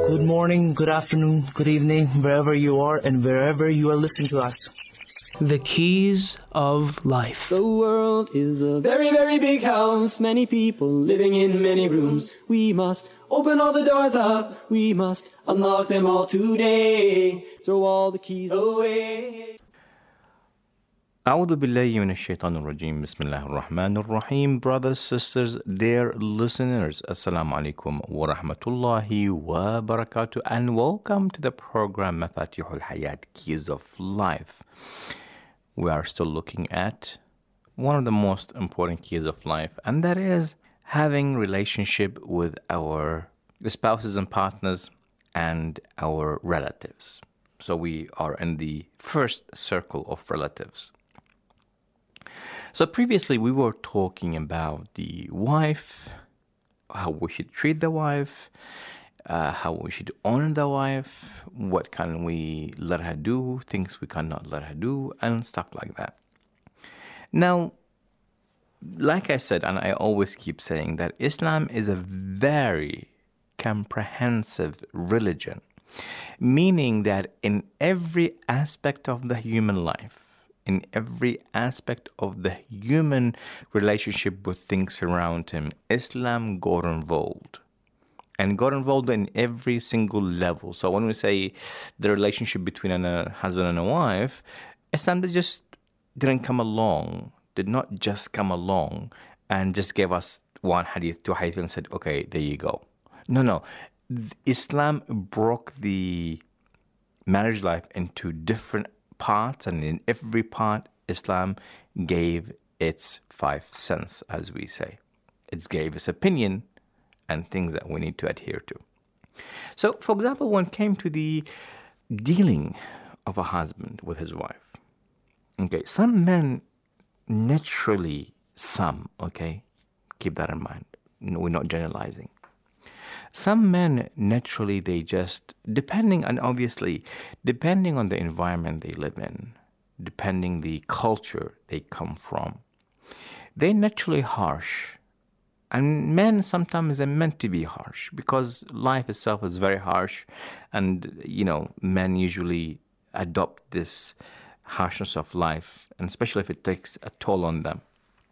Good morning, good afternoon, good evening, wherever you are and wherever you are listening to us. The keys of life. The world is a very, very big house. Many people living in many rooms. We must open all the doors up. We must unlock them all today. Throw all the keys away. أعوذ بالله من الشيطان الرجيم بسم الله الرحمن الرحيم. Brothers, sisters, dear listeners, Assalamu alaikum wa rahmatullahi wa barakatuh, and welcome to the program Mafatihul Hayat, Keys of Life. We are still looking at one of the most important keys of life, and that is having relationship with our spouses and partners and our relatives. So we are in the first circle of relatives. So previously we were talking about the wife, how we should treat the wife, how we should honor the wife, what can we let her do, things we cannot let her do, and stuff like that. Now, like I said, and I always keep saying, that Islam is a very comprehensive religion, meaning that in every aspect of the human life, in every aspect of the human relationship with things around him, Islam got involved. And got involved in every single level. So when we say the relationship between a husband and a wife, Islam did not just come along and just gave us one hadith, two hadith, and said, okay, there you go. No. Islam broke the marriage life into different parts, and in every part, Islam gave its 5 cents, as we say. It gave its opinion and things that we need to adhere to. So, for example, when it came to the dealing of a husband with his wife, okay, some men naturally, keep that in mind. We're not generalizing. Some men naturally, they just, depending on the environment they live in, depending the culture they come from, they're naturally harsh. And men sometimes are meant to be harsh because life itself is very harsh, and men usually adopt this harshness of life, and especially if it takes a toll on them.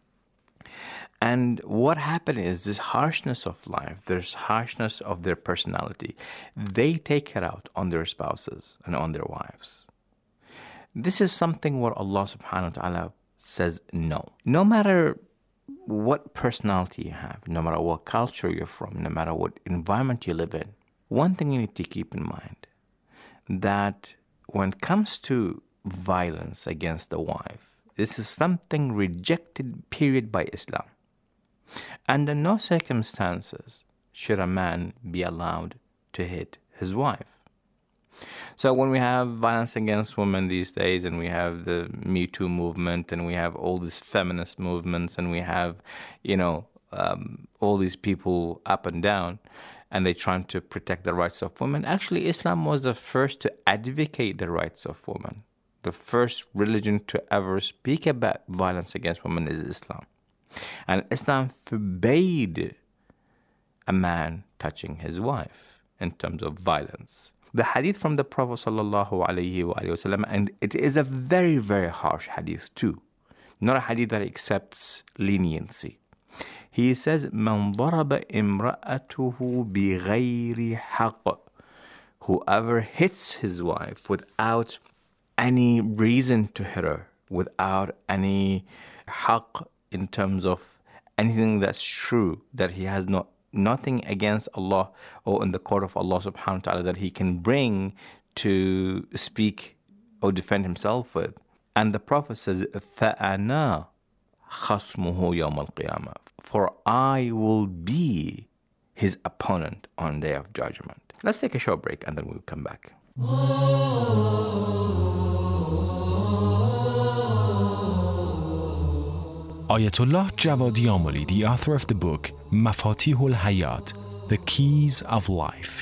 And what happened is this harshness of life, this harshness of their personality, they take it out on their spouses and on their wives. This is something where Allah subhanahu wa ta'ala says no. No matter what personality you have, no matter what culture you're from, no matter what environment you live in, one thing you need to keep in mind, that when it comes to violence against the wife, this is something rejected, period, by Islam. Under no circumstances should a man be allowed to hit his wife. So when we have violence against women these days, and we have the Me Too movement, and we have all these feminist movements, and we have, all these people up and down, and they're trying to protect the rights of women. Actually, Islam was the first to advocate the rights of women. The first religion to ever speak about violence against women is Islam. And Islam forbade a man touching his wife in terms of violence. The hadith from the Prophet ﷺ, and it is a very, very harsh hadith too. Not a hadith that accepts leniency. He says, مَنْ ضَرَبَ إِمْرَأَتُهُ بِغَيْرِ حَقٍ. Whoever hits his wife without any reason to hit her, without any haqq, in terms of anything that's true, that he has nothing against Allah or in the court of Allah subhanahu wa ta'ala that he can bring to speak or defend himself with. And the Prophet says, فَأَنَا خَصْمُهُ يَوْمَ الْقِيَامَةِ. For I will be his opponent on the day of judgment. Let's take a short break and then we'll come back. Ayatollah Javadi Amoli, the author of the book Mafatihul Hayat, The Keys of Life.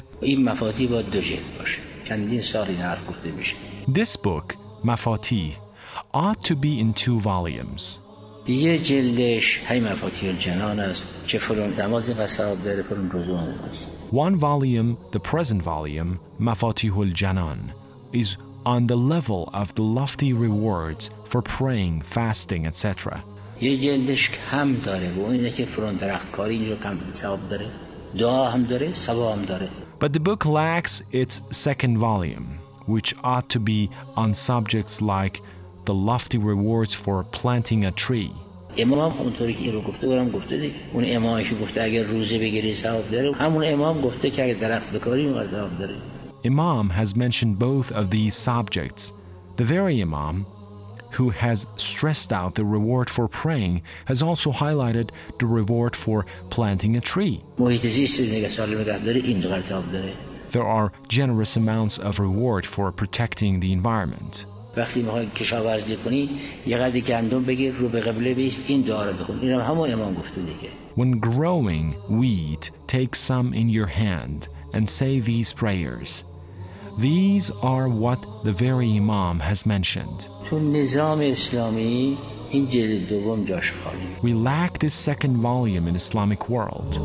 This book, Mafatih, ought to be in 2 volumes. یه جلدش هی مفاتیح الجنان است که فلان 12 قصاب داره فلان رزوان است. One volume, the present volume, Mafatihul Janan, is on the level of the lofty rewards for praying, fasting, etc. یه جلدش کم داره و اینه که فرون درخت کاری اینجا کم ثواب داره دعا هم داره ثواب هم داره. But the book lacks its second volume, which ought to be on subjects like the lofty rewards for planting a tree. امام هم اونطوری که این رو گفته برام گفته دیگه. اون امامش گفته اگر روزه بگیری ثواب داره، همون امام گفته که اگر درخت بکاری اون ثواب داره. Imam has mentioned both of these subjects. The very Imam who has stressed out the reward for praying has also highlighted the reward for planting a tree. محیط زیست نگه سالم نگه داره این دو ثواب داره. There are generous amounts of reward for protecting the environment. وقتی میخوای کشاورزی کنی یه قدر گندم بگیر رو به قبله بیست این دعا رو بخون. اینم همون امام گفته دیگه. When growing wheat, take some in your hand and say these prayers. These are what the very Imam has mentioned. تو نظام اسلامی این جلد دوم جاش خالی. We lack this second volume in Islamic world.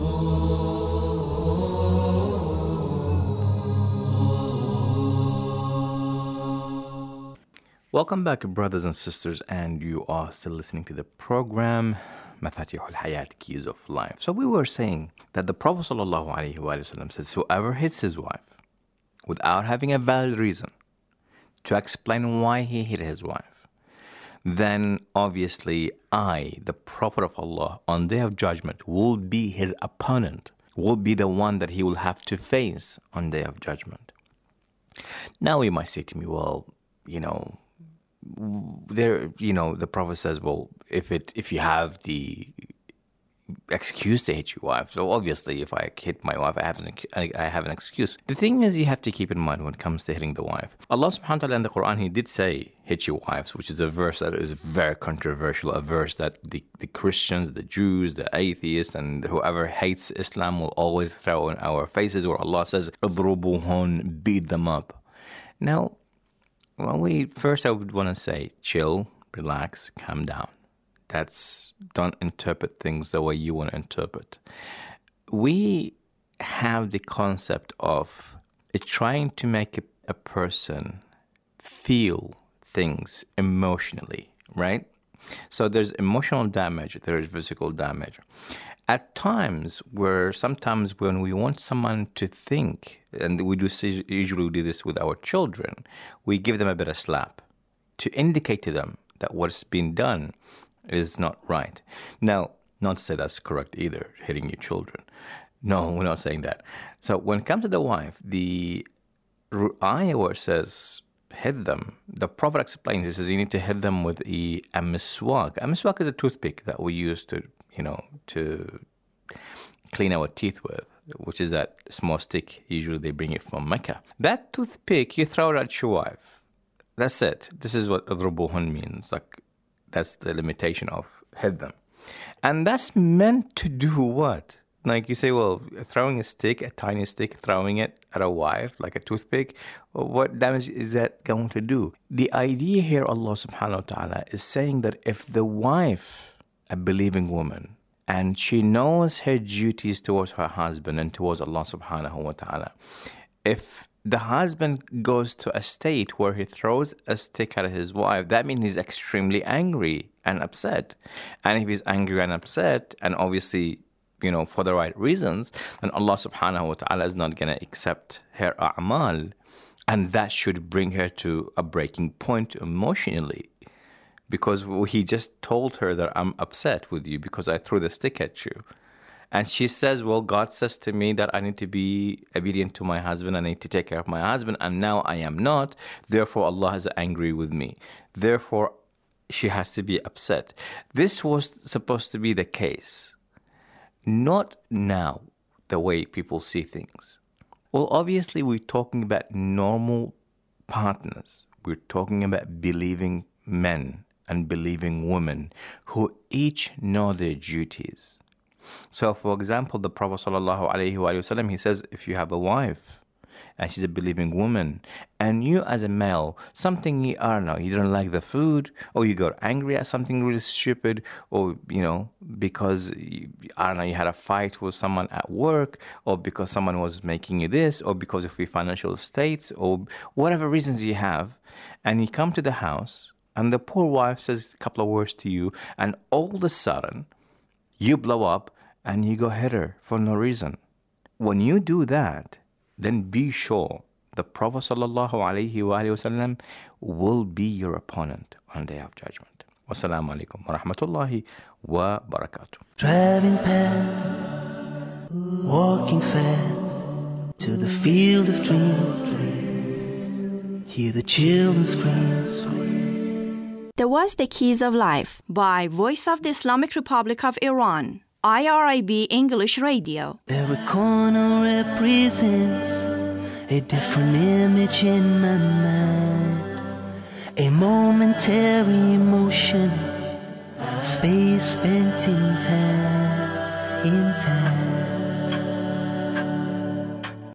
Welcome back, brothers and sisters, and you are still listening to the program Mafatih al-Hayat, Keys of Life. So we were saying that the Prophet ﷺ says, whoever hits his wife without having a valid reason to explain why he hit his wife, then obviously I, the Prophet of Allah, on Day of Judgment will be his opponent, will be the one that he will have to face on Day of Judgment. Now you might say to me, well, the Prophet says, well, if you have the excuse to hit your wife, so obviously if I hit my wife, I have an excuse. The thing is, you have to keep in mind when it comes to hitting the wife. Allah subhanahu wa ta'ala in the Quran, He did say, hit your wives, which is a verse that is very controversial, a verse that the Christians, the Jews, the atheists, and whoever hates Islam will always throw in our faces, where Allah says, اضربوهن, beat them up. Now, first I would want to say, chill, relax, calm down. Don't interpret things the way you want to interpret. We have the concept of trying to make a person feel things emotionally, right? So there's emotional damage, there is physical damage. At times, sometimes when we want someone to think, and we usually do this with our children, we give them a bit of slap to indicate to them that what's been done is not right. Now, not to say that's correct either, hitting your children. No, we're not saying that. So when it comes to the wife, the ayah where it says hit them, the Prophet explains, he says you need to hit them with a miswak. A miswak is a toothpick that we use to clean our teeth with, which is that small stick. Usually they bring it from Mecca. That toothpick, you throw it at your wife. That's it. This is what adrubuhun means. That's the limitation of hit them. And that's meant to do what? Like you say, well, throwing a stick, a tiny stick, throwing it at a wife, like a toothpick, what damage is that going to do? The idea here, Allah subhanahu wa ta'ala is saying that if the wife, a believing woman, and she knows her duties towards her husband and towards Allah subhanahu wa ta'ala, if the husband goes to a state where he throws a stick at his wife, that means he's extremely angry and upset. And if he's angry and upset, and obviously, for the right reasons, then Allah subhanahu wa ta'ala is not going to accept her a'mal. And that should bring her to a breaking point emotionally. Because he just told her that I'm upset with you because I threw the stick at you. And she says, well, God says to me that I need to be obedient to my husband. I need to take care of my husband. And now I am not. Therefore, Allah is angry with me. Therefore, she has to be upset. This was supposed to be the case. Not now, the way people see things. Well, obviously, we're talking about normal partners. We're talking about believing men and believing women who each know their duties. So, for example, the Prophet ﷺ, he says, if you have a wife and she's a believing woman, and you as a male, something I don't know, you don't like the food, or you got angry at something really stupid, or because I don't know, you had a fight with someone at work, or because someone was making you this, or because of your financial states, or whatever reasons you have, and you come to the house and the poor wife says a couple of words to you, and all of a sudden you blow up and you go hit her for no reason. When you do that, then be sure the Prophet ﷺ will be your opponent on the day of judgment. Wassalamu alaikum wa rahmatullahi wa barakatuh. Driving past, walking fast to the field of dreams. Hear the children scream. That was The Keys of Life by Voice of the Islamic Republic of Iran, IRIB English Radio. Every corner represents a different image in my mind. A momentary emotion, space spent in time.